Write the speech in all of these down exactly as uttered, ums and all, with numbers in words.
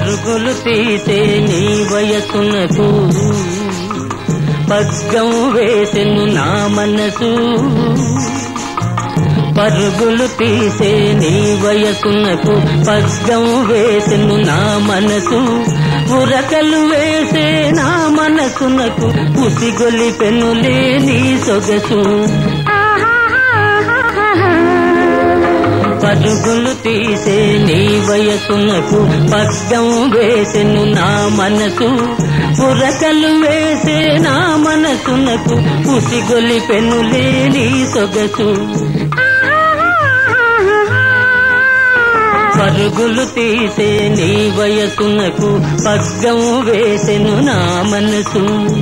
పరుగులు తీసే నీ వయసునకు పగ్గం వేసెను నా మనసు. పరుగులు తీసే నీ వయసునకు పగ్గం వేసెను నా మనసు. ఉరకలు వేసే నా మనసునకు ఉసిగొలిపెనులే నీ సొగసు. పరుగులు తీసే నీ వయసునకు పగ్గం వేసెను నా మనసు. ఉరకలు వేసే నా మనసునకు ఉసిగొలిపెనులే నీ సొగసు. పరుగులు తీసే నీ వయసునకు పగ్గం వేసెను నా మనసు.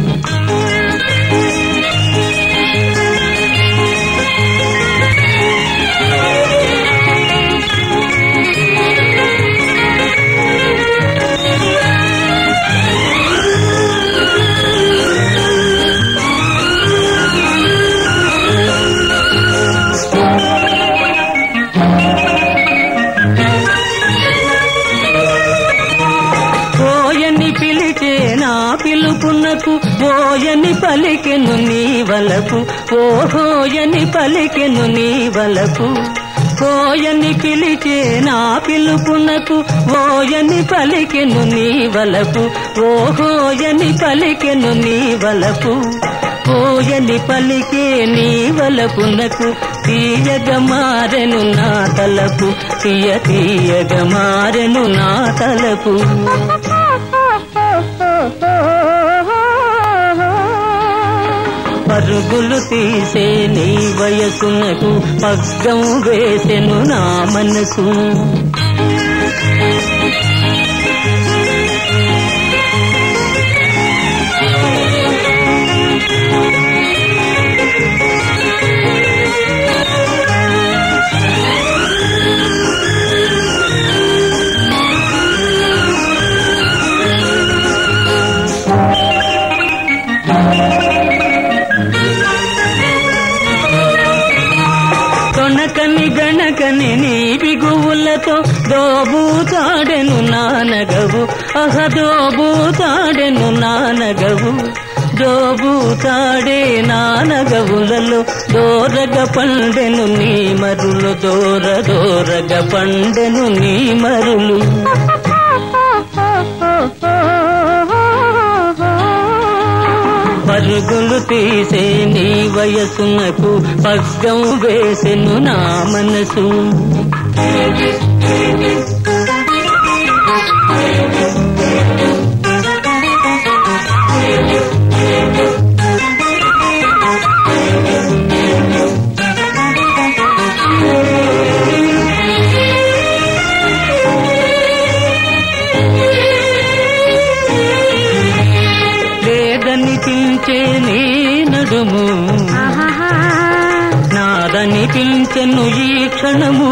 పిలుపునకు ఓయని పలికెను నీ వలపు. ఓహోయని పలికెను నీ వలపు. ఓయని పిలిచే నా పిలుపునకు ఓయని పలికెను నీ వలపు. ఓహోయని పలికెను నీ వలపు. ఓయని పలికే నీ వలపునకు తీయగ మారెను నా తలపు. తీయ తీయగ మారెను నా తలపు. పరుగులు తీసే నీ వయసునకు పగ్గం వేసెను నా మనసు. తొణకని గణకని నీ బిగువులతో దోబూతాడెను నానగవు. అహ దోబూతాడెను నానగవు. దోబూతాడే నానగవులలో దోరగ పండెను నీ మరులు. దోర దోరగ పండెను నీ మరులు. పరుగులు తీసే నీ వయసునకు పగ్గం వేసెను నా మనసు. లేదనిపించే నీ నడుము నాదనిపించెను ఈ క్షణము.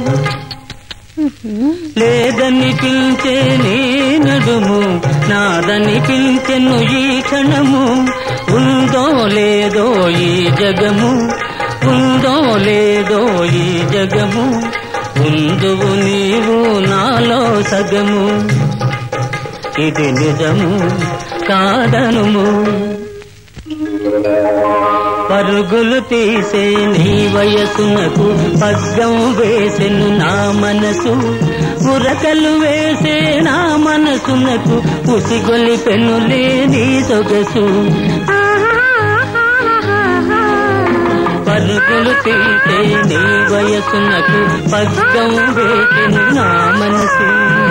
లేదనిపించే నీ నడుము నాదనిపించెను ఈ క్షణము. ఉందో లేదో ఈ జగము. ఉందో లేదో ఈ జగము. ఉందువు నీవు నాలో సగము. ఇది నిజము కాదనుము. పరుగులు తీసే నీ వయసునకు పగ్గం వేసెను నా మనసు. ఉరకలు వేసే నా మనసునకు ఉసిగొలిపెనులే నీ సొగసు. పరుగులు తీసే నీ వయసునకు పగ్గం వేసెను నా మనసు.